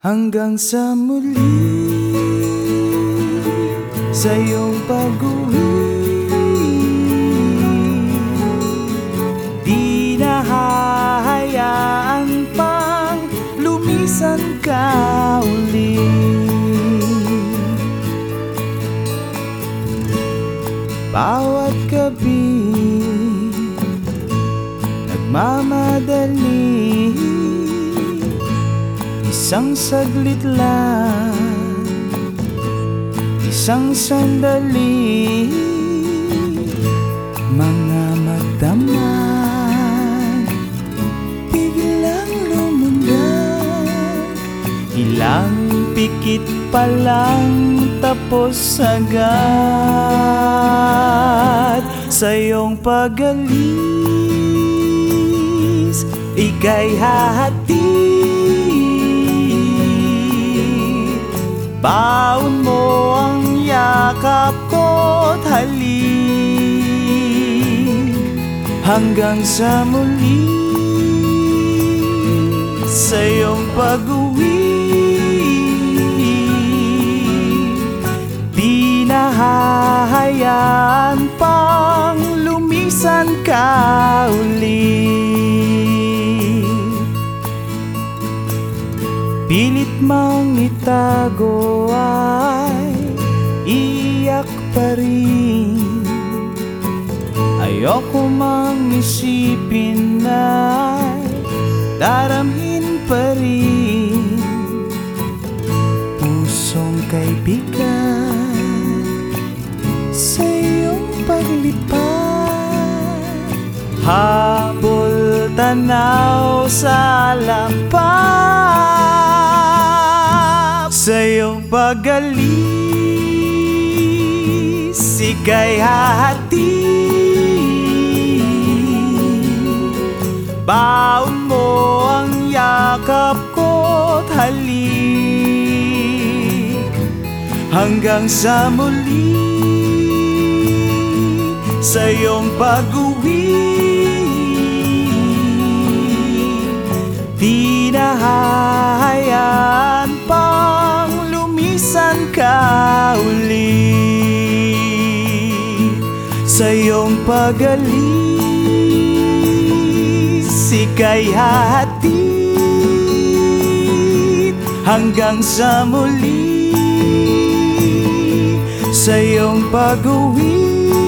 Hanggang sa muli, sa iyong pag-uwi, di na hahayaan pang lumisan ka uli. Bawat gabi, nagmamadali, isang saglit lang, isang sandali, mga magdamag biglang lumundag. Ilang pikit pa lang tapos agad. Sa iyong pag-alis, ika'y hahati. Baon mo ang yakap ko't halik. Hanggang sa muli, sa iyong pag-uwi, di na hahayaan pang lumisan ka uli. Pilit mang itago ay iyak pa rin. Ayoko mang isipin ay daramhin pa rin. Pusong kaibigan, sa iyong paglipad, habol tanaw sa lapad. Sa iyong pag-alis, ika'y hahati. Baon mo ang yakap ko't halik. Hanggang sa muli, sa iyong pag-uwi, di na hahayaan pang lumisan ka uli. Sa iyong pag-alis, ika'y hahatid. Hanggang sa muli, sa iyong pag-uwi,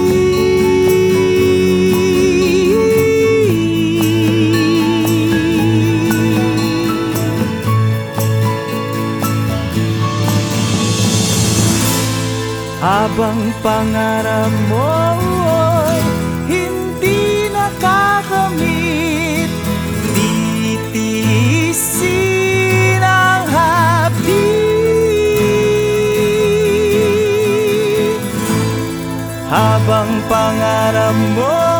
habang pangarap mo'y hindi nakakamit, titiisin ang hapdi. Habang pangarap mo